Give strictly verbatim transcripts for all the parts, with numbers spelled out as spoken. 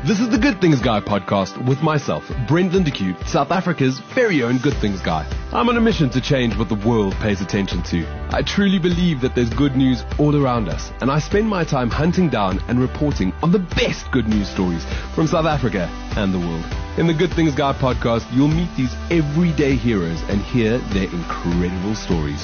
This is the Good Things Guy podcast with myself, Brendan de Cue, South Africa's very own Good Things Guy. I'm on a mission to change what the world pays attention to. I truly believe that there's good news all around us, and I spend my time hunting down and reporting on the best good news stories from South Africa and the world. In the Good Things Guy podcast, you'll meet these everyday heroes and hear their incredible stories.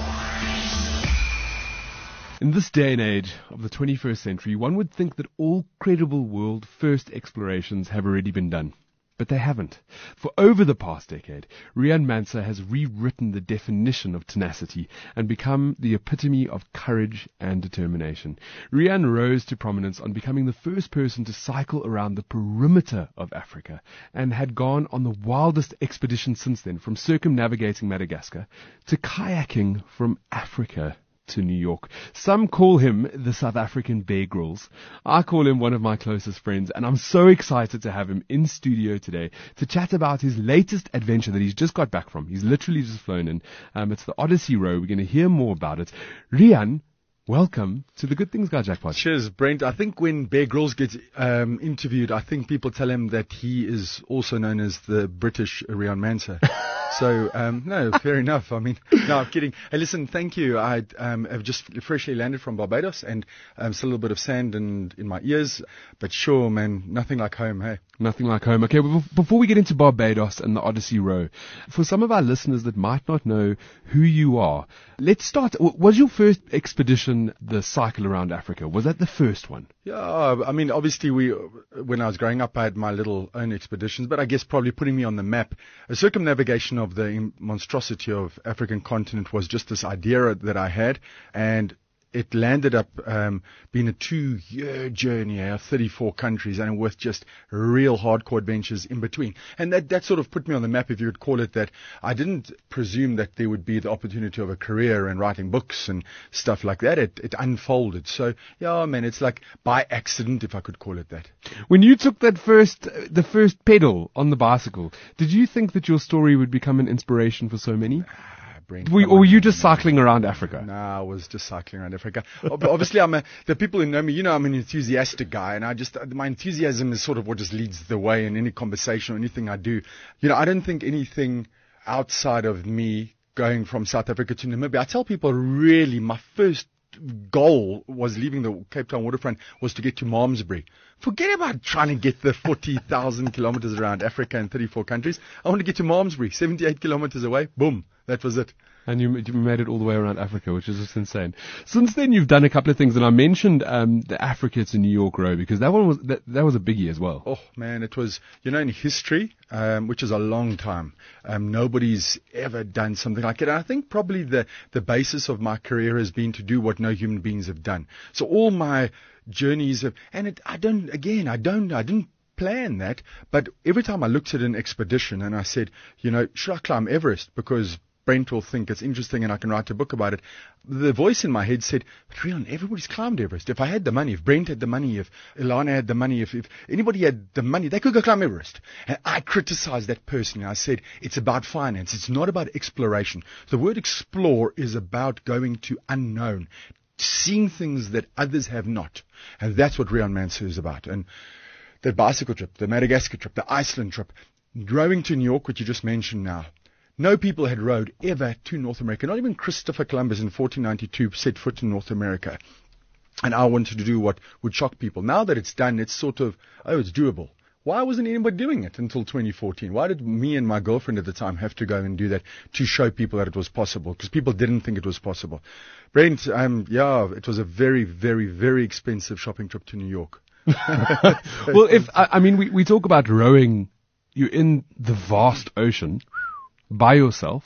In this day and age of the twenty-first century, one would think that all credible world-first explorations have already been done. But they haven't. For over the past decade, Riaan Manser has rewritten the definition of tenacity and become the epitome of courage and determination. Riaan rose to prominence on becoming the first person to cycle around the perimeter of Africa and had gone on the wildest expedition since then, from circumnavigating Madagascar to kayaking from Africa to New York. Some call him the South African Bear Grylls. I call him one of my closest friends, and I'm so excited to have him in studio today to chat about his latest adventure that he's just got back from. He's literally just flown in. Um, it's the Odyssey Row. We're going to hear more about it. Riaan, welcome to the Good Things Guy Jackpot. Cheers, Brent. I think when Bear Grylls gets um, interviewed, I think people tell him that he is also known as the British Riaan Manser. So, um, no, fair enough. I mean, no, I'm kidding. Hey, listen, thank you. I um, have just freshly landed from Barbados and um, still a little bit of sand in, in my ears. But sure, man, nothing like home, hey? Nothing like home. Okay, well, before we get into Barbados and the Odyssey Row, for some of our listeners that might not know who you are, let's start. Was your first expedition the cycle around Africa? Was that the first one? Yeah, I mean, obviously, we when I was growing up, I had my little own expeditions, but I guess probably putting me on the map, a circumnavigation of the monstrosity of African continent was just this idea that I had, and it landed up um, being a two-year journey, uh, thirty-four countries, and with just real hardcore adventures in between. And that, that sort of put me on the map, if you would call it that. I didn't presume that there would be the opportunity of a career and writing books and stuff like that. It, it unfolded. So, yeah, man, it's like by accident, if I could call it that. When you took that first, the first pedal on the bicycle, did you think that your story would become an inspiration for so many? Brent, we, or were you just cycling around Africa? No, I was just cycling around Africa. Obviously, I'm a, the people who know me, you know, I'm an enthusiastic guy, and I just, my enthusiasm is sort of what just leads the way in any conversation or anything I do. You know, I don't think anything outside of me going from South Africa to Namibia. I tell people really my first goal was leaving the Cape Town waterfront was to get to Malmesbury. Forget about trying to get the forty thousand kilometers around Africa and thirty-four countries. I want to get to Malmesbury, seventy-eight kilometers away. Boom. That was it. And you, you made it all the way around Africa, which is just insane. Since then, you've done a couple of things, and I mentioned um, the Africa to New York row because that one was that, that was a biggie as well. Oh man, it was. You know, in history, um, which is a long time, um, nobody's ever done something like it. And I think probably the the basis of my career has been to do what no human beings have done. So all my journeys have, and it, I don't. Again, I don't. I didn't plan that, but every time I looked at an expedition and I said, you know, should I climb Everest because Brent will think it's interesting and I can write a book about it. The voice in my head said, but Riaan, everybody's climbed Everest. If I had the money, if Brent had the money, if Ilana had the money, if, if anybody had the money, they could go climb Everest. And I criticized that personally. I said, it's about finance. It's not about exploration. The word explore is about going to unknown, seeing things that others have not. And that's what Riaan Manser is about. And the bicycle trip, the Madagascar trip, the Iceland trip, rowing to New York, which you just mentioned now. No people had rowed ever to North America. Not even Christopher Columbus in fourteen ninety-two set foot in North America. And I wanted to do what would shock people. Now that it's done, it's sort of, oh, it's doable. Why wasn't anybody doing it until twenty fourteen? Why did me and my girlfriend at the time have to go and do that to show people that it was possible? Because people didn't think it was possible. Brent, um, yeah, it was a very, very, very expensive shopping trip to New York. Well, if, I, I mean, we, we talk about rowing, you're in the vast ocean by yourself,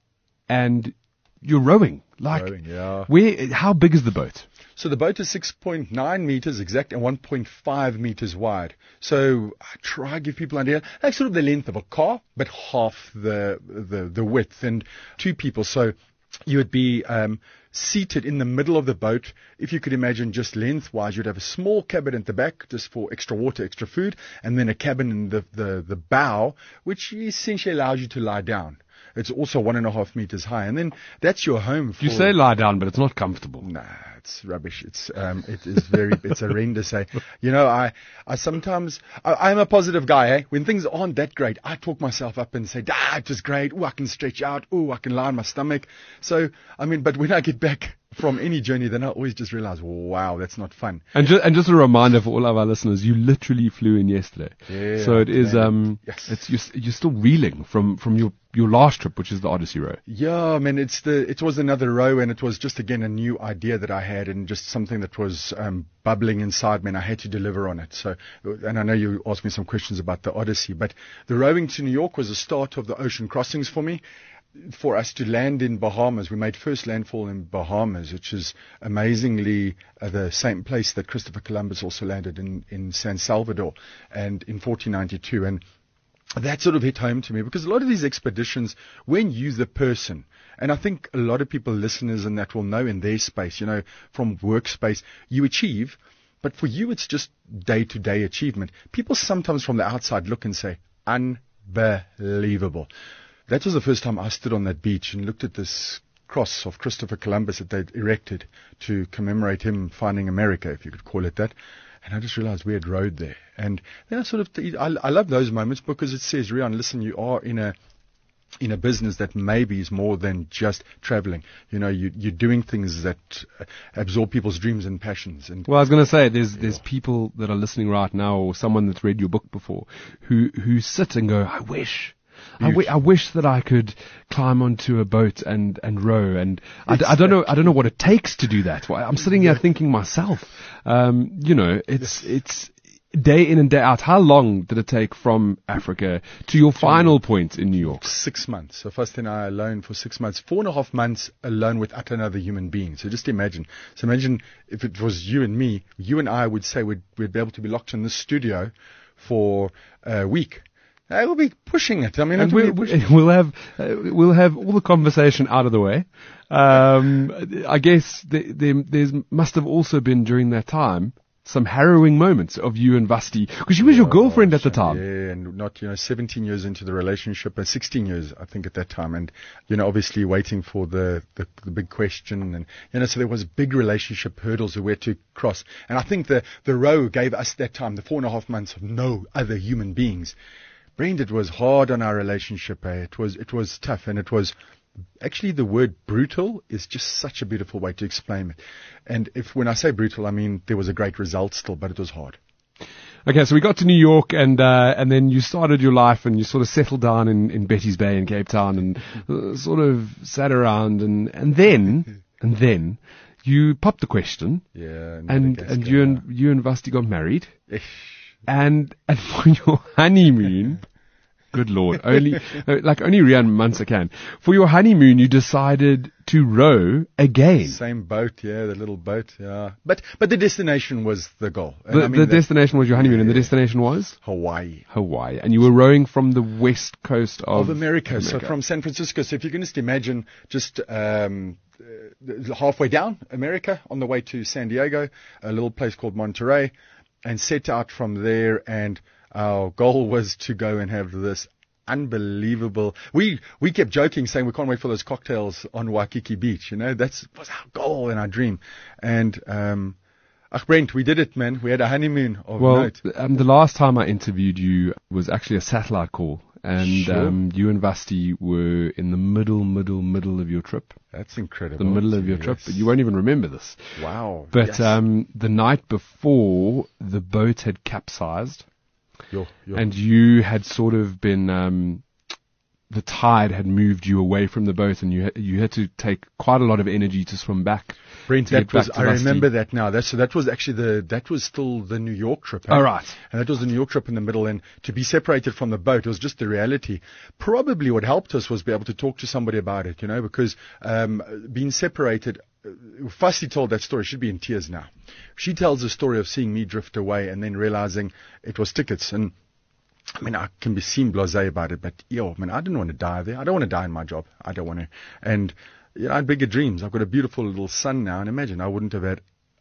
and you're rowing. Like, rowing, yeah. Where? How big is the boat? So the boat is six point nine meters exact and one point five meters wide. So I try to give people an idea, like sort of the length of a car, but half the the, the width, and two people. So you would be um, seated in the middle of the boat. If you could imagine just lengthwise, you'd have a small cabin at the back just for extra water, extra food, and then a cabin in the, the, the bow, which essentially allows you to lie down. It's also one and a half meters high. And then that's your home for... You say lie down, but it's not comfortable. Nah, it's rubbish. It's, um, it is very, it's horrendous. Eh? You know, I, I sometimes, I, I'm a positive guy, eh? When things aren't that great, I talk myself up and say, ah, it was great. Oh, I can stretch out. Oh, I can lie on my stomach. So, I mean, but when I get back from any journey, then I always just realize, wow, that's not fun. And just, and just a reminder for all of our listeners, you literally flew in yesterday. Yeah, so it is, um, yes. it's, you're, you're still reeling from, from your, your last trip, which is the Odyssey Row. Yeah, I mean, it's the, it was another row, and it was just, again, a new idea that I had, and just something that was, um, bubbling inside me, and I had to deliver on it. So, and I know you asked me some questions about the Odyssey, but the rowing to New York was the start of the ocean crossings for me. For us to land in Bahamas, we made first landfall in Bahamas, which is amazingly uh, the same place that Christopher Columbus also landed in, in San Salvador, and in fourteen ninety-two. And that sort of hit home to me, because a lot of these expeditions, when you the person, and I think a lot of people, listeners and that, will know in their space, you know, from workspace, you achieve, but for you it's just day-to-day achievement. People sometimes from the outside look and say, unbelievable. That was the first time I stood on that beach and looked at this cross of Christopher Columbus that they'd erected to commemorate him finding America, if you could call it that. And I just realized we had rowed there. And then I sort of, I, I love those moments, because it says, Riaan, listen, you are in a, in a business that maybe is more than just traveling. You know, you, you're doing things that absorb people's dreams and passions. And well, I was going to say, there's there's people that are listening right now, or someone that's read your book before, who who sit and go, I wish. I, w- I wish that I could climb onto a boat and, and row, and I, d- I don't know I don't know what it takes to do that. I'm sitting here thinking myself, um, you know, it's it's day in and day out. How long did it take from Africa to your final point in New York? Six months. So first and I alone for six months, four and a half months alone without another human being. So just imagine. So imagine if it was you and me, you and I would say we'd, we'd be able to be locked in this studio for a week. I will be pushing it. I mean, and we'll, we'll have uh, we'll have all the conversation out of the way. Um, I guess there, there there's, must have also been during that time some harrowing moments of you and Vasti, because she was your girlfriend at the time. Yeah, and not, you know, seventeen years into the relationship, but sixteen years, I think, at that time. And, you know, obviously waiting for the, the, the big question. And, you know, so there was big relationship hurdles that we had to cross. And I think the, the row gave us that time, the four and a half months of no other human beings. Brent, it was hard on our relationship. Eh? It was, it was tough, and it was actually, the word brutal is just such a beautiful way to explain it. And if when I say brutal, I mean there was a great result still, but it was hard. Okay, so we got to New York, and uh, and then you started your life, and you sort of settled down in, in Betty's Bay in Cape Town, and uh, sort of sat around, and and then and then you popped the question, yeah, and and you and you and Vasti got married. And, and for your honeymoon, good Lord, only, like only Riaan Mansa can. For your honeymoon, you decided to row again. Same boat, yeah, the little boat, yeah. But, but the destination was the goal. And the I mean the destination was your honeymoon, yeah, and the destination was? Hawaii. Hawaii. And you were rowing from the west coast of, of America. America. So from San Francisco. So if you can just imagine just, um, uh, halfway down America on the way to San Diego, a little place called Monterey, and set out from there, and our goal was to go and have this unbelievable. We we kept joking, saying we can't wait for those cocktails on Waikiki Beach. You know, that's was our goal and our dream. And um, ach, Brent, we did it, man. We had a honeymoon of well, note. Um, the last time I interviewed you was actually a satellite call, and sure. um, you and Vasti were in the middle, middle, middle of your trip. That's incredible. The middle of your yes. trip, but you won't even remember this. Wow. But yes. um, the night before, the boat had capsized, yo, yo. and you had sort of been, um, the tide had moved you away from the boat, and you had, you had to take quite a lot of energy to swim back. Brent, that was, I remember that now. That's, so that was actually the, that was still the New York trip. Oh, right. And that was the New York trip in the middle, and to be separated from the boat, it was just the reality. Probably what helped us was be able to talk to somebody about it, you know, because, um, being separated, Vasti told that story. She'd be in tears now. She tells the story of seeing me drift away and then realizing it was tickets. And I mean, I can be seen blasé about it, but yo, I mean, I didn't want to die there. I don't want to die in my job. I don't want to. And, you know, I had bigger dreams. I've got a beautiful little son now, and imagine I wouldn't have had,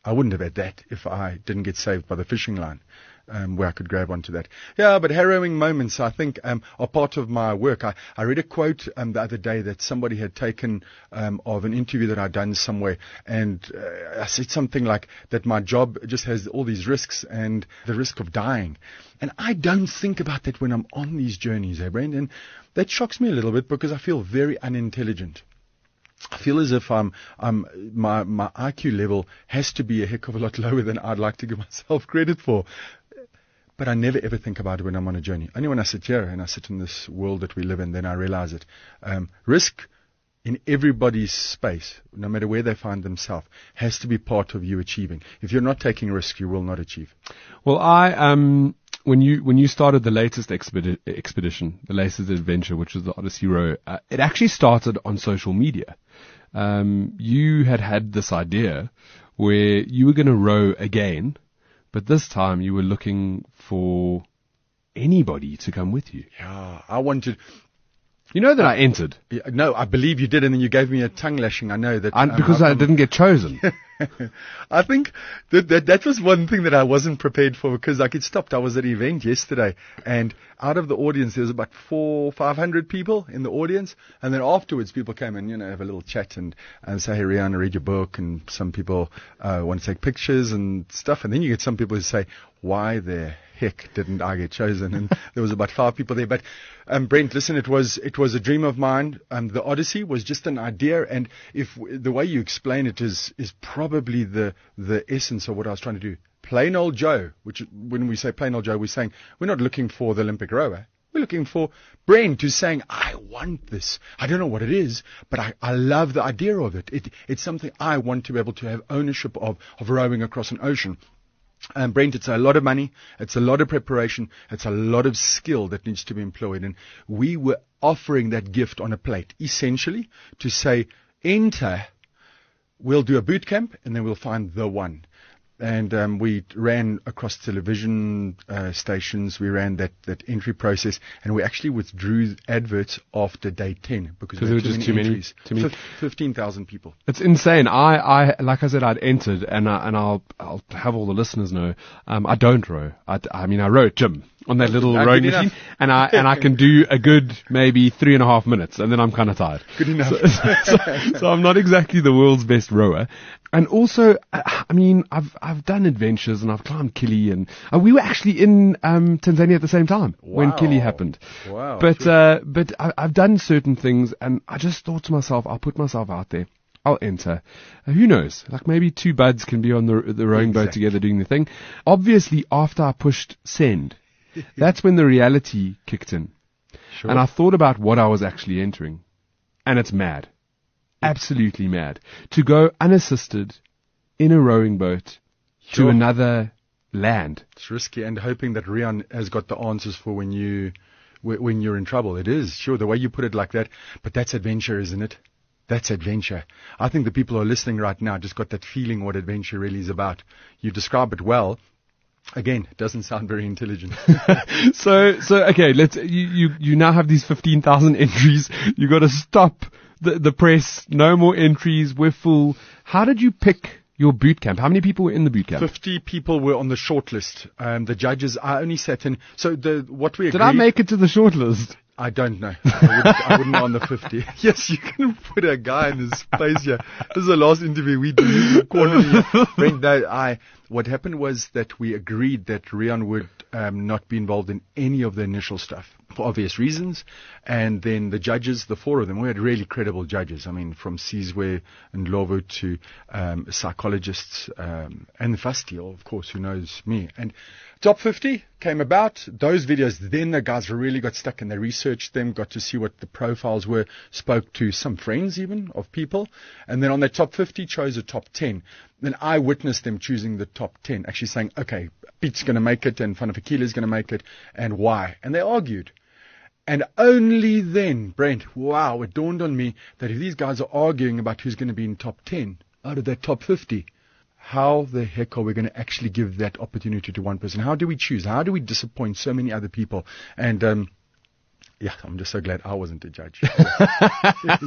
I wouldn't have had that if I didn't get saved by the fishing line. Um, where I could grab onto that. Yeah, but harrowing moments, I think, um, are part of my work. I, I read a quote um, the other day that somebody had taken um, of an interview that I'd done somewhere, and uh, I said something like that my job just has all these risks and the risk of dying. And I don't think about that when I'm on these journeys, eh, Brendan? That shocks me a little bit because I feel very unintelligent. I feel as if I'm, I'm, my, my I Q level has to be a heck of a lot lower than I'd like to give myself credit for. But I never ever think about it when I'm on a journey. Only when I sit here and I sit in this world that we live in, then I realize it. Um, risk in everybody's space, no matter where they find themselves, has to be part of you achieving. If you're not taking risk, you will not achieve. Well, I, um, when you, when you started the latest expedi- expedition, the latest adventure, which was the Odyssey Row, uh, it actually started on social media. Um, you had had this idea where you were going to row again, but this time you were looking for anybody to come with you. Yeah, I wanted. You know that I entered. Yeah, no, I believe you did, and then you gave me a tongue lashing. I know that. I, um, because I, I didn't get chosen. I think that, that that was one thing that I wasn't prepared for because I get stopped. I was at an event yesterday, and out of the audience, there was about four, five hundred people in the audience, and then afterwards, people came and you know have a little chat and and say, "Hey, Riaan, read your book," and some people uh, want to take pictures and stuff, and then you get some people who say, "Why the heck didn't I get chosen?" And there was about five people there. But um, Brent, listen, it was it was a dream of mine. Um, the Odyssey was just an idea, and if the way you explain it is is probably the the essence of what I was trying to do. Plain old Joe, which when we say plain old Joe, we're saying we're not looking for the Olympic rower. We're looking for Brent who's saying, I want this. I don't know what it is, but I, I love the idea of it. it. It's something I want to be able to have ownership of, of rowing across an ocean. Um, Brent, it's a lot of money, it's a lot of preparation, it's a lot of skill that needs to be employed. And we were offering that gift on a plate, essentially, to say, enter, we'll do a boot camp, and then we'll find the one. And um, we ran across television uh, stations. We ran that, that entry process, and we actually withdrew adverts after day ten because there were just too many. Too many. Fifteen thousand people. It's insane. I, I, like I said, I'd entered, and I, and I'll, I'll have all the listeners know. Um, I don't row. I, I mean, I row at gym on that little Not rowing good machine, enough. and I, and I can do a good maybe three and a half minutes, and then I'm kind of tired. Good enough. So, so, so I'm not exactly the world's best rower. And also, I mean, I've I've done adventures and I've climbed Kili, and uh, we were actually in um, Tanzania at the same time when Wow. Kili happened. Wow, But sure. uh, but I, I've done certain things, and I just thought to myself, I'll put myself out there. I'll enter. Uh, who knows? Like maybe two buds can be on the the rowing boat Exactly. together doing the thing. Obviously, after I pushed send, that's when the reality kicked in, Sure. and I thought about what I was actually entering, and it's mad. Absolutely mad. To go unassisted in a rowing boat to Sure. another land. It's risky, and hoping that Riaan has got the answers for when you wh- when you're in trouble. It is, sure, the way you put it like that, but that's adventure, isn't it? That's adventure. I think the people who are listening right now just got that feeling what adventure really is about. You describe it well. Again, it doesn't sound very intelligent. so, so okay, let's, you, you, you now have these fifteen thousand entries. You got to stop the, the press. No more entries. We're full. How did you pick your boot camp? How many people were in the boot camp? Fifty people were on the short list. Um, the judges, I only sat in. So the what we agreed. Did I make it to the short list? I don't know. I wouldn't, I wouldn't know on the fifty. Yes, you can put a guy in his space here. This is the last interview we did. You cornered me. Brent, no, I, what happened was that we agreed that Riaan would um, not be involved in any of the initial stuff for obvious reasons. And then the judges, the four of them, we had really credible judges. I mean, from Sizwe and Lovo to um, psychologists um, and Fastio, of course, who knows me. And top fifty came about. Those videos, then the guys really got stuck and they researched them, got to see what the profiles were, spoke to some friends even of people. And then on that top fifty, chose a top ten. Then I witnessed them choosing the top ten, actually saying, okay, Pete's going to make it and Fanafikile is going to make it, and why? And they argued. And only then, Brent, wow, it dawned on me that if these guys are arguing about who's going to be in top ten out of that top fifty, how the heck are we going to actually give that opportunity to one person? How do we choose? How do we disappoint so many other people? And, um, yeah, I'm just so glad I wasn't a judge.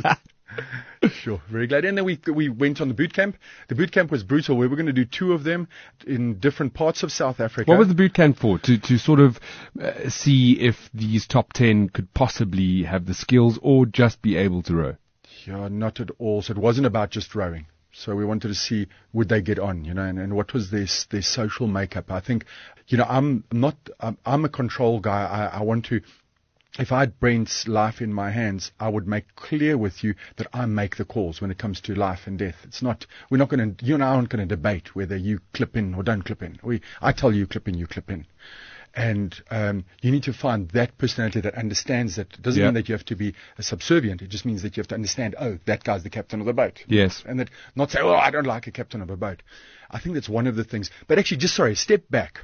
Sure, very glad. And then we we went on the boot camp. The boot camp was brutal. We were going to do two of them in different parts of South Africa. What was the boot camp for? To to sort of uh, see if these top ten could possibly have the skills or just be able to row? Yeah, not at all. So it wasn't about just rowing. So we wanted to see, would they get on, you know, and, and what was their, their social makeup. I think, you know, I'm not, I'm, I'm a control guy. I, I want to, if I had Brent's life in my hands, I would make clear with you that I make the calls when it comes to life and death. It's not, we're not going to, you and I aren't going to debate whether you clip in or don't clip in. We, I tell you clip in, you clip in. And um, you need to find that personality that understands that. It doesn't Yeah. mean that you have to be a subservient. It just means that you have to understand, oh, that guy's the captain of the boat. Yes. And that not say, oh, I don't like a captain of a boat. I think that's one of the things. But actually, just sorry, step back.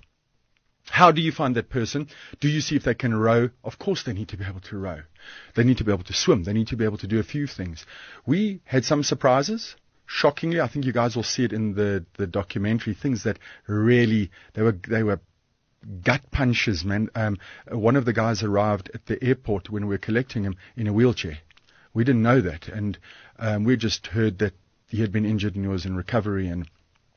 How do you find that person? Do you see if they can row? Of course they need to be able to row. They need to be able to swim. They need to be able to do a few things. We had some surprises. Shockingly, I think you guys will see it in the, the documentary, things that really, they were, they were gut punches, man. Um, one of the guys arrived at the airport when we were collecting him in a wheelchair. We didn't know that. And um, we just heard that he had been injured and he was in recovery. And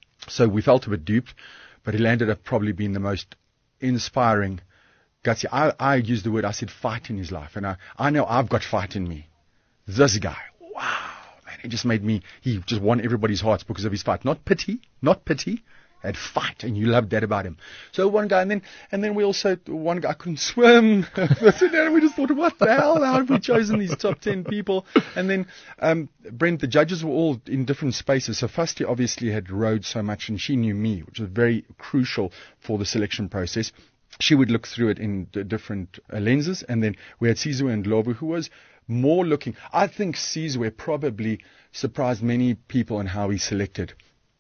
so we felt a bit duped, but he landed up probably being the most inspiring, gutsy. I, I used the word, I said fight in his life. And I, I know I've got fight in me. This guy, wow, man, he just made me, he just won everybody's hearts because of his fight. Not pity, not pity. Had fight, and you loved that about him. So one guy, and then and then we also, one guy couldn't swim. And we just thought, what the hell? How have we chosen these top ten people? And then, um, Brent, the judges were all in different spaces. So Fasti obviously had rowed so much, and she knew me, which was very crucial for the selection process. She would look through it in d- different uh, lenses, and then we had Sizwe and Lobu, who was more looking. I think Sizwe probably surprised many people in how he selected.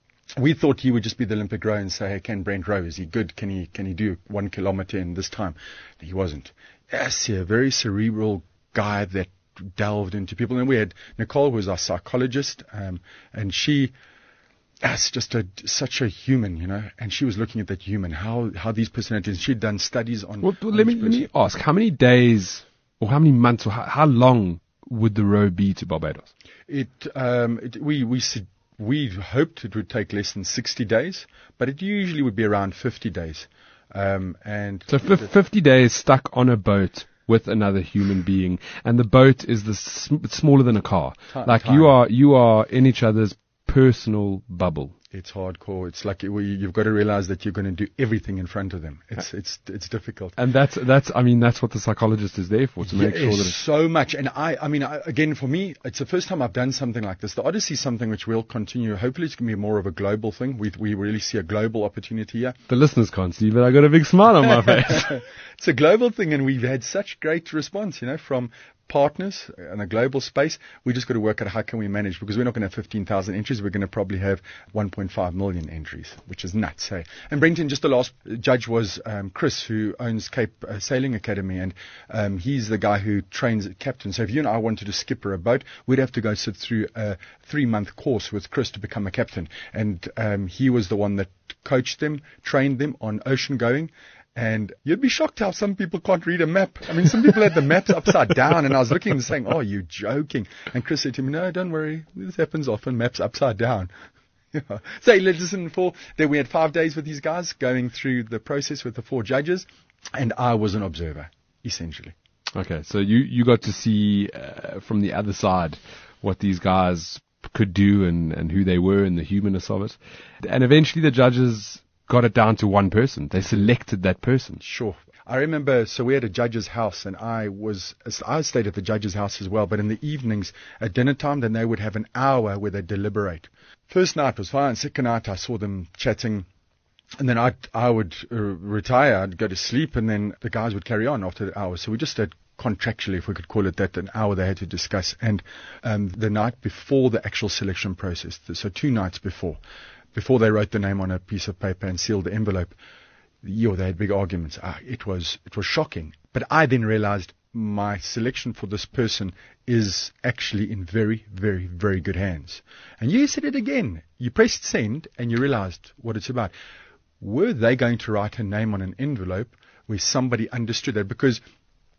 We thought he would just be the Olympic rower and say, hey, can Brent row? Is he good? Can he can he do one kilometer in this time? He wasn't. Yes, a very cerebral guy that delved into people. And we had Nicole, who was our psychologist, um, and she, that's just a, such a human, you know, and she was looking at that human, how, how these personalities, she'd done studies on. Well, on let me each let me person. ask, how many days or how many months or how, how long would the row be to Barbados? It, um, it we, we said, We hoped it would take less than sixty days, but it usually would be around fifty days. Um, and So f- fifty days stuck on a boat with another human being, and the boat is the sm- it's smaller than a car. Ti- like tiny. you are, you are in each other's personal bubble. It's hardcore. It's like you- you've got to realize that you're going to do everything in front of them. It's it's it's difficult. And that's, that's, I mean, that's what the psychologist is there for, to make Yes, sure that it's, so much. And I, I mean, I, again, for me, it's the first time I've done something like this. The Odyssey is something which will continue. Hopefully, it's going to be more of a global thing. We we really see a global opportunity here. the listeners can't see, but I got a big smile on my face. It's a global thing, and we've had such great response, you know, from partners in a global space. We just got to work out how can we manage, because we're not going to have fifteen thousand entries. We're going to probably have one point five million entries, which is nuts. Hey? And Brenton, just the last judge was um, Chris, who owns Cape uh, Sailing Academy, and um, he's the guy who trains captains. So if you and I wanted to skipper a boat, we'd have to go sit through a three-month course with Chris to become a captain. And um, he was the one that coached them, trained them on ocean going. And you'd be shocked how some people can't read a map. I mean, some people had the maps upside down, and I was looking and saying, oh, you're joking. And Chris said to me, no, don't worry. This happens often, maps upside down. Yeah. So listen, for then we had five days with these guys going through the process with the four judges, and I was an observer, essentially. Okay, so you, you got to see uh, from the other side what these guys could do and, and who they were and the humanness of it. And eventually the judges got it down to one person. They selected that person. Sure. I remember, so we had a judge's house, and I was, I stayed at the judge's house as well, but in the evenings at dinner time, then they would have an hour where they deliberate. First night was fine. Second night, I saw them chatting, and then I, I would uh, retire, I'd go to sleep, and then the guys would carry on after the hour. So we just had contractually, if we could call it that, an hour they had to discuss. And um, the night before the actual selection process, so two nights before, before they wrote the name on a piece of paper and sealed the envelope, yo, they had big arguments. Ah, it was it was shocking. But I then realized my selection for this person is actually in very, very, very good hands. And you said it again. You pressed send and you realized what it's about. Were they going to write a name on an envelope where somebody understood that? Because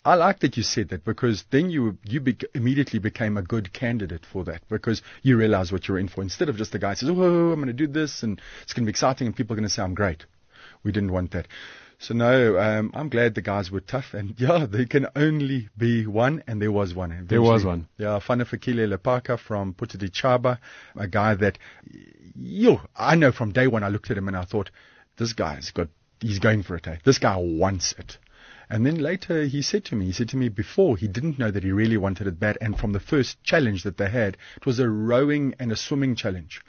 I like that you said that, because then you you bec- immediately became a good candidate for that, because you realize what you're in for. Instead of just the guy who says, oh, I'm going to do this and it's going to be exciting and people are going to say I'm great. We didn't want that. So no, um, I'm glad the guys were tough, and yeah, there can only be one, and there was one. There was one. Yeah, Fanafikile Lepaka from Putadichaba, a guy that, yo, I know from day one I looked at him and I thought, this guy's got, he's going for it, eh? This guy wants it. And then later he said to me, he said to me before, he didn't know that he really wanted it bad, and from the first challenge that they had, it was a rowing and a swimming challenge.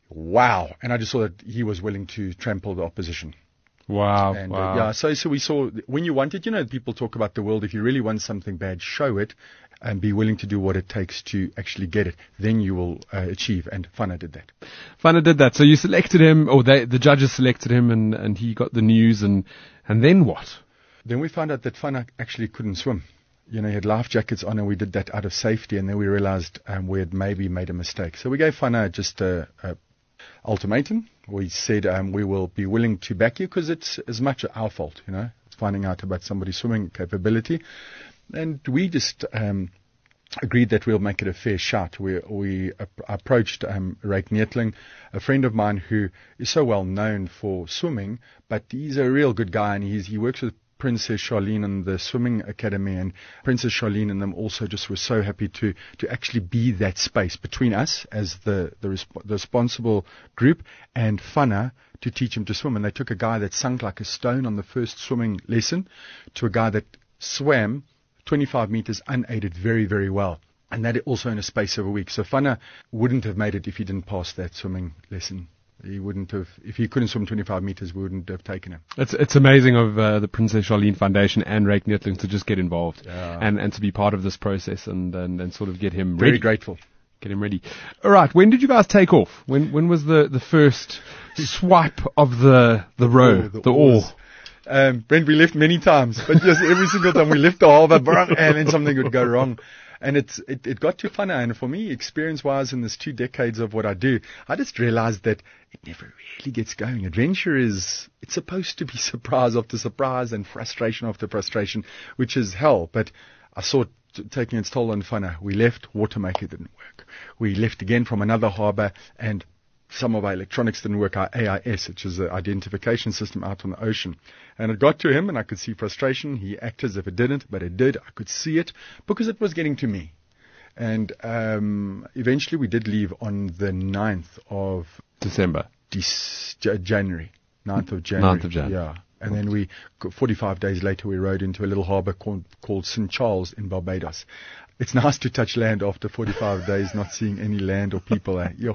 Wow. And I just saw that he was willing to trample the opposition. Wow. And, wow. Uh, yeah, so so we saw, when you want it, you know, people talk about the world. If you really want something bad, show it and be willing to do what it takes to actually get it. Then you will uh, achieve. And Fana did that. Fana did that. So you selected him, or they, the judges selected him, and, and he got the news. And, and then what? Then we found out that Fana actually couldn't swim. You know, he had life jackets on, and we did that out of safety. And then we realized um, we had maybe made a mistake. So we gave Fana just a, a ultimatum. We said um, we will be willing to back you, because it's as much our fault, you know, it's finding out about somebody's swimming capability. And we just um, agreed that we'll make it a fair shot. We, we ap- approached um, Ryk Neethling, a friend of mine who is so well known for swimming, but he's a real good guy, and he's, he works with Princess Charlene and the swimming academy, and Princess Charlene and them also just were so happy to to actually be that space between us as the the, resp- the responsible group and Fana to teach him to swim. And they took a guy that sunk like a stone on the first swimming lesson to a guy that swam twenty-five meters unaided very, very well. And that also in a space of a week. So Fana wouldn't have made it if he didn't pass that swimming lesson. He wouldn't have, if he couldn't swim twenty-five meters, we wouldn't have taken him. It's it's amazing of uh, the Princess Charlene Foundation and Ryk Neethling to just get involved Yeah. and, and to be part of this process and, and, and sort of get him Very ready. grateful. Get him ready. All right. When did you guys take off? When when was the, the first swipe of the the row, the the oar? oars. Um, Brent, we left many times, but just every single time we left the harbour, and then something would go wrong. And it's, it, it got too funny. And for me, experience-wise, in this two decades of what I do, I just realized that it never really gets going. Adventure is, it's supposed to be surprise after surprise and frustration after frustration, which is hell. But I saw it taking its toll on Fana. We left, Watermaker didn't work. We left again from another harbour, and some of our electronics didn't work, our A I S, which is the identification system out on the ocean. And it got to him, and I could see frustration. He acted as if it didn't, but it did. I could see it because it was getting to me. And um, eventually we did leave on the ninth of December. De- January. ninth of January. ninth of January. Yeah. And then we, forty-five days later, we rode into a little harbour called, called Saint Charles in Barbados. It's nice to touch land after forty-five days, not seeing any land or people. Eh? Yo.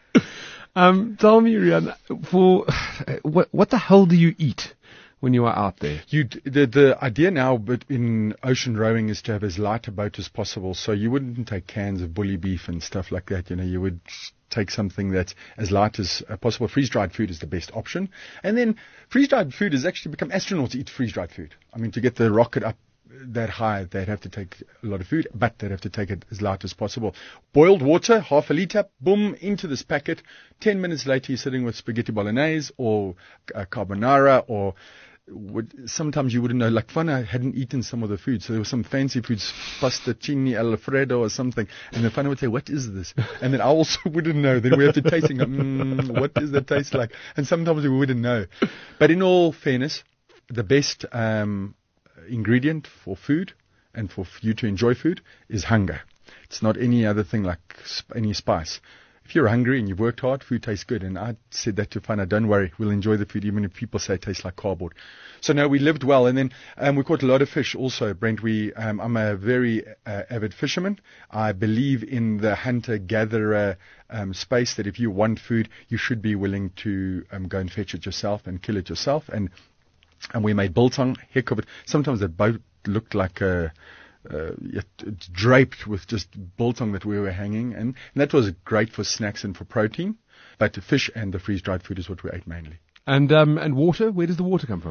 Um, tell me, Rian, for what what the hell do you eat when you are out there? You the the idea now, but in ocean rowing, is to have as light a boat as possible. So you wouldn't take cans of bully beef and stuff like that. You know, you would take something that's as light as uh, possible. Freeze-dried food is the best option. And then freeze-dried food has actually become, astronauts eat freeze-dried food. I mean, to get the rocket up that high, they'd have to take a lot of food, but they'd have to take it as light as possible. Boiled water, half a liter, boom, into this packet. Ten minutes later, you're sitting with spaghetti bolognese or uh, carbonara, or would, sometimes you wouldn't know. Like Fana hadn't eaten some of the food, so there was some fancy foods, pasta cini alfredo or something, and then Fana would say, "What is this?" And then I also wouldn't know. Then we have to taste and go, mm, "What does that taste like?" And sometimes we wouldn't know. But in all fairness, the best um, ingredient for food and for you to enjoy food is hunger. It's not any other thing like sp- any spice. If you're hungry and you've worked hard, food tastes good. And I said that to Fana, don't worry, we'll enjoy the food even if people say it tastes like cardboard. So no, we lived well. And then um, we caught a lot of fish also, Brent. We, um, I'm a very uh, avid fisherman. I believe in the hunter-gatherer um, space, that if you want food, you should be willing to um, go and fetch it yourself and kill it yourself. And And we made biltong, heck of it. Sometimes the boat looked like a, uh, it, it's draped with just biltong that we were hanging. And, and that was great for snacks and for protein. But the fish and the freeze-dried food is what we ate mainly. And um, and water, where does the water come from?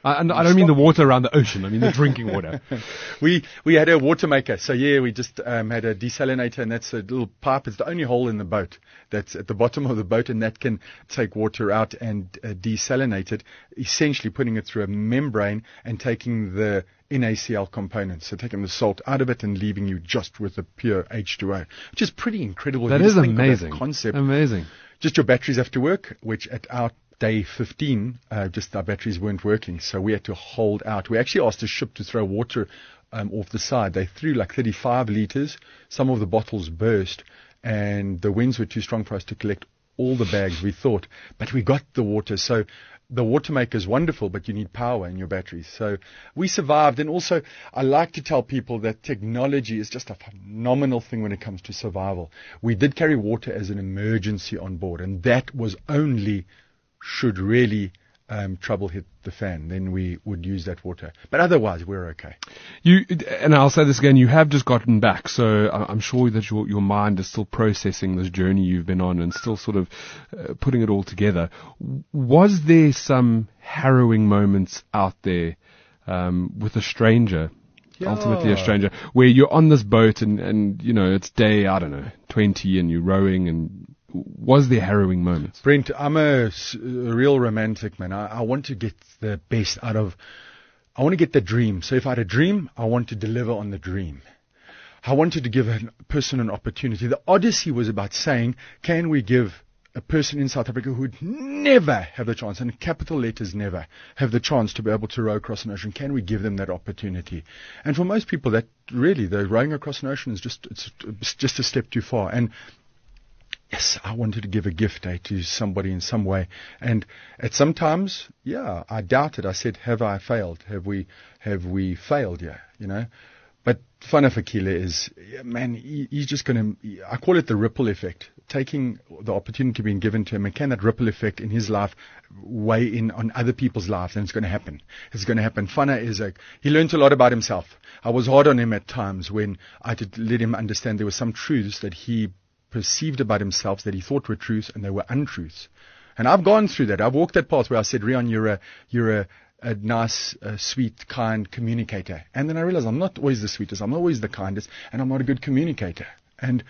I, and I don't mean the water around the ocean. I mean the drinking water. we we had a water maker. So yeah, we just um, had a desalinator, and that's a little pipe. It's the only hole in the boat that's at the bottom of the boat, and that can take water out and uh, desalinate it, essentially putting it through a membrane and taking the NaCl components, so taking the salt out of it and leaving you just with the pure H two O, which is pretty incredible. That You is just think of that amazing. concept. Amazing. Just your batteries have to work, which at our day fifteen, uh, just our batteries weren't working, so we had to hold out. We actually asked a ship to throw water um, off the side. They threw like thirty-five liters. Some of the bottles burst, and the winds were too strong for us to collect all the bags, we thought. But we got the water. So the water maker is wonderful, but you need power in your batteries. So we survived. And also, I like to tell people that technology is just a phenomenal thing when it comes to survival. We did carry water as an emergency on board, and that was only should really um, trouble hit the fan, then we would use that water. But otherwise, we're okay. You, and I'll say this again, you have just gotten back, so I'm sure that your your mind is still processing this journey you've been on and still sort of uh, putting it all together. Was there some harrowing moments out there um, with a stranger, Yeah. ultimately a stranger, where you're on this boat and, and, you know, it's day, I don't know, twenty and you're rowing, and was there harrowing moments? Brent, I'm a, s- a real romantic, man. I, I want to get the best out of, I want to get the dream. So if I had a dream, I want to deliver on the dream. I wanted to give a person an opportunity. The Odyssey was about saying, can we give a person in South Africa who would never have the chance, and capital letters never, have the chance to be able to row across an ocean, can we give them that opportunity? And for most people, that really, the rowing across an ocean is just, it's, it's just a step too far. And yes, I wanted to give a gift eh, to somebody in some way. And at some times, yeah, I doubted. I said, have I failed? Have we, have we failed? Yeah, you know. But Fana Fakile is, yeah, man, he, he's just going to, I call it the ripple effect. Taking the opportunity being given to him, and can that ripple effect in his life weigh in on other people's lives? And it's going to happen. It's going to happen. Fana is a, he learned a lot about himself. I was hard on him at times when I did let him understand there were some truths that he perceived about himself that he thought were truths, and they were untruths. And I've gone through that. I've walked that path where I said, Rian, you're a, you're a, a nice, uh, sweet, kind communicator. And then I realized I'm not always the sweetest, I'm not always the kindest, and I'm not a good communicator. And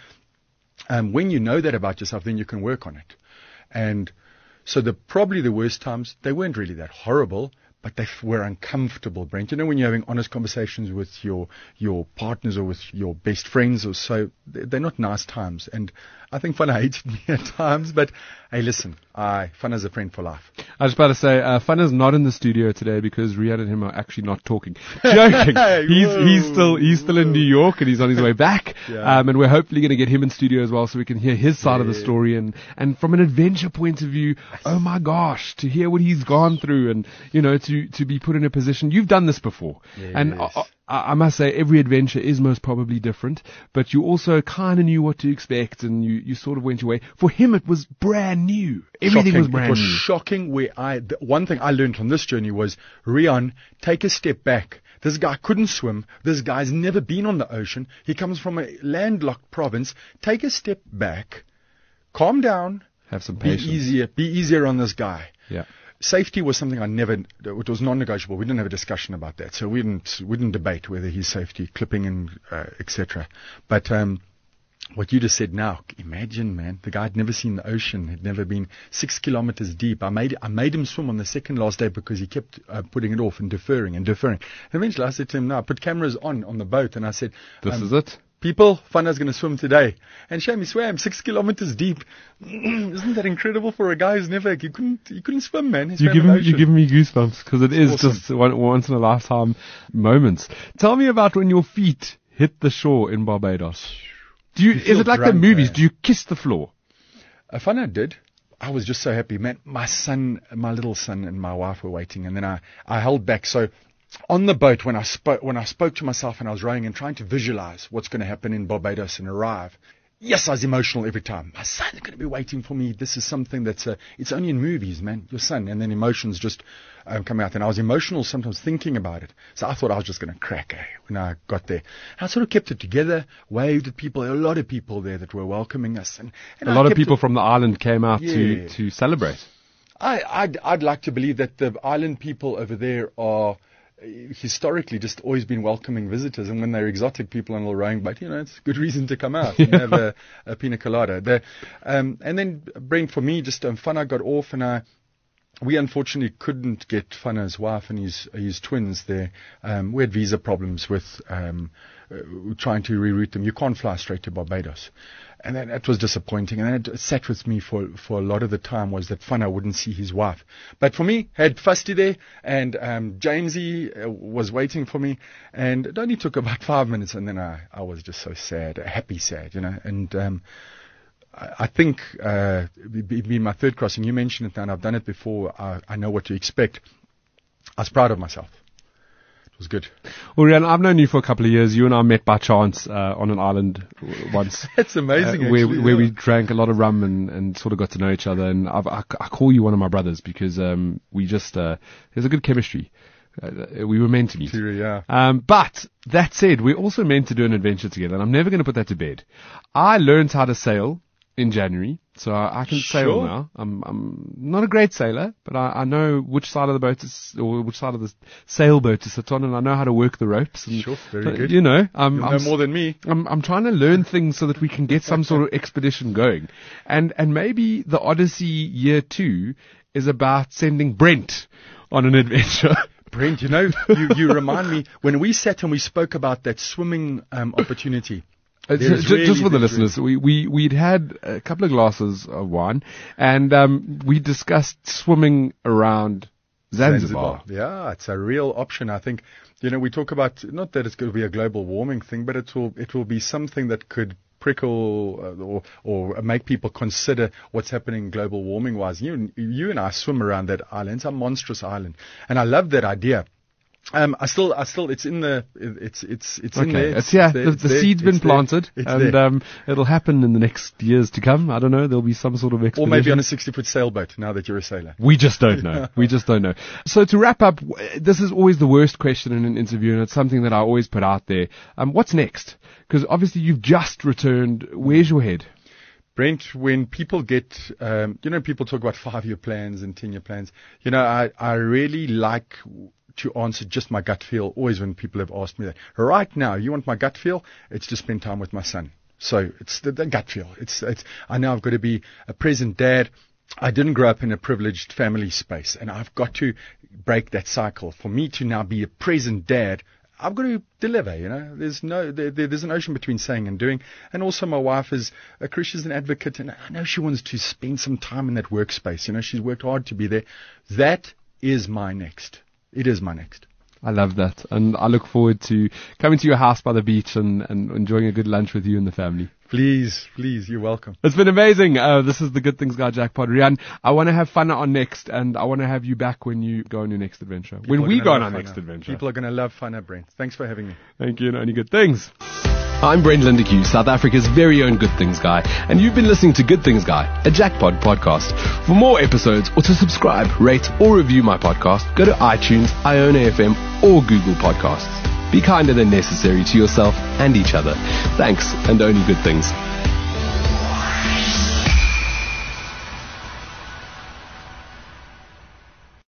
um, when you know that about yourself, then you can work on it. And so the probably the worst times, they weren't really that horrible, but they f- were uncomfortable, Brent. You know, when you're having honest conversations with your your partners or with your best friends or so, they're, they're not nice times. And I think Fana hated me at times, but hey, listen, I Fana's a friend for life. I was about to say, uh, Fana's not in the studio today because Riyad and him are actually not talking. Joking. he's, Whoa. he's still, he's still in New York and he's on his way back. Yeah. Um, and we're hopefully going to get him in studio as well so we can hear his side of the Yeah. story. And, and from an adventure point of view, oh my gosh, to hear what he's gone through and, you know, to, to be put in a position. You've done this before. And Yes. I, I, I must say every adventure is most probably different, but you also kind of knew what to expect and you, you sort of went your way. For him, it was brand new. Everything Shocking. was brand It was new. shocking. Where I, the one thing I learned on this journey was, Rian, take a step back. This guy couldn't swim. This guy's never been on the ocean. He comes from a landlocked province. Take a step back. Calm down. Have some Be patience. easier. Be easier on this guy. Yeah. Safety was something I never, it was non-negotiable. We didn't have a discussion about that. So we didn't, we didn't debate whether his safety, clipping and uh, et cetera. But um, what you just said now, imagine, man, the guy had never seen the ocean, had never been six kilometers deep. I made, I made him swim on the second last day because he kept uh, putting it off and deferring and deferring. And eventually I said to him, no, I put cameras on, on the boat and I said, This um, is it. people, Fana's going to swim today. And Shame, he swam six kilometers deep. Isn't that incredible for a guy who's never, he couldn't, he couldn't swim, man. He You swam give in the me, you're ocean. giving me goosebumps because it is awesome. just one, once in a lifetime moments. Tell me about when your feet hit the shore in Barbados. Do you, You is feel it like the drunk, movies? eh? Do you kiss the floor? Uh, Fana did. I was just so happy, man. My son, my little son and my wife were waiting, and then I, I held back. So on the boat, when I spoke, when I spoke to myself and I was rowing and trying to visualize what's going to happen in Barbados and arrive, yes, I was emotional every time. My son's going to be waiting for me. This is something that's, uh, it's only in movies, man, your son. And then emotions just um, come out. And I was emotional sometimes thinking about it. So I thought I was just going to crack eh, when I got there. And I sort of kept it together, waved at people. There were a lot of people there that were welcoming us. And, and A I lot of kept people it- from the island came out to, Yeah. to celebrate. I, I'd, I'd like to believe that the island people over there are historically just always been welcoming visitors, and when they're exotic people on a little rowing boat, you know, it's a good reason to come out and have a, a pina colada. The, um, and then, Brent, for me, just um, Fana got off, and I, we unfortunately couldn't get Fana's wife and his his twins there. Um, we had visa problems with um, uh, trying to reroute them. You can't fly straight to Barbados. And then that was disappointing. And it sat with me for, for a lot of the time was that Fana wouldn't see his wife. But for me, had Fusty there, and um, Jamesy uh, was waiting for me. And it only took about five minutes, and then I, I was just so sad, happy sad, you know. And um, I, I think uh, being my third crossing, you mentioned it now, and I've done it before. I, I know what to expect. I was proud of myself. Was good. Well, Riaan, I've known you for a couple of years. You and I met by chance uh, on an island once. That's amazing, uh, where, actually, where yeah. we drank a lot of rum and, and sort of got to know each other. And I've, I, I call you one of my brothers because um, we just uh, there's a good chemistry. Uh, we were meant to meet. Yeah. Um, but that said, we're also meant to do an adventure together, and I'm never going to put that to bed. I learned how to sail in January, so I, I can Sure. sail now. I'm I'm not a great sailor, but I, I know which side of the boat is, or which side of the sailboat to sit on, and I know how to work the ropes. And, Sure, very uh, good. You know, I'm, You'll I'm know s- more than me. I'm I'm trying to learn things so that we can get some sort of expedition going, and and maybe the Odyssey Year Two is about sending Brent on an adventure. Brent, you know, you, you remind me, when we sat and we spoke about that swimming um, opportunity. Uh, There ju- is ju- really- just for the there's listeners, we, we, we'd had a couple of glasses of wine, and um, we discussed swimming around Zanzibar. Yeah, it's a real option. I think, you know, we talk about, not that it's going to be a global warming thing, but it will, it will be something that could prickle uh, or, or make people consider what's happening global warming wise. You, you and I swim around that island. It's a monstrous island. And I love that idea. Um, I still, I still, it's in the, it's, it's, it's in Okay, there. it's, yeah, there, the, it's the there, seed's been it's there, planted, it's and there. um, it'll happen in the next years to come. I don't know, there'll be some sort of Or expedition. maybe on a sixty-foot sailboat, now that you're a sailor. We just don't know. We just don't know. So to wrap up, w- this is always the worst question in an interview, and it's something that I always put out there. Um, what's next? Because obviously you've just returned. Where's your head? Brent, when people get, um, you know, people talk about five-year plans and ten-year plans. You know, I, I really like to answer just my gut feel always when people have asked me that. Right now, you want my gut feel? It's to spend time with my son. So it's the, the gut feel. It's, it's, I know I've got to be a present dad. I didn't grow up in a privileged family space, and I've got to break that cycle. For me to now be a present dad, I've got to deliver, you know. There's no, there, there, there's an ocean between saying and doing. And also my wife is a Christian advocate, and I know she wants to spend some time in that workspace. You know, she's worked hard to be there. That is my next. It is my next. I love that, and I look forward to coming to your house by the beach and, and enjoying a good lunch with you and the family. Please, please, you're welcome. It's been amazing. Uh, this is the Good Things Guy Jackpot. Riaan, I want to have fun on next, and I want to have you back when you go on your next adventure. People when are we gonna go on love our Fana. next adventure. People are going to love Fana, Brent. Thanks for having me. Thank you, and only good things. I'm Brent Lindeque, South Africa's very own Good Things Guy, and you've been listening to Good Things Guy, a Jackpot podcast. For more episodes or to subscribe, rate, or review my podcast, go to iTunes, Iona F M, or Google Podcasts. Be kinder than necessary to yourself and each other. Thanks, and only good things.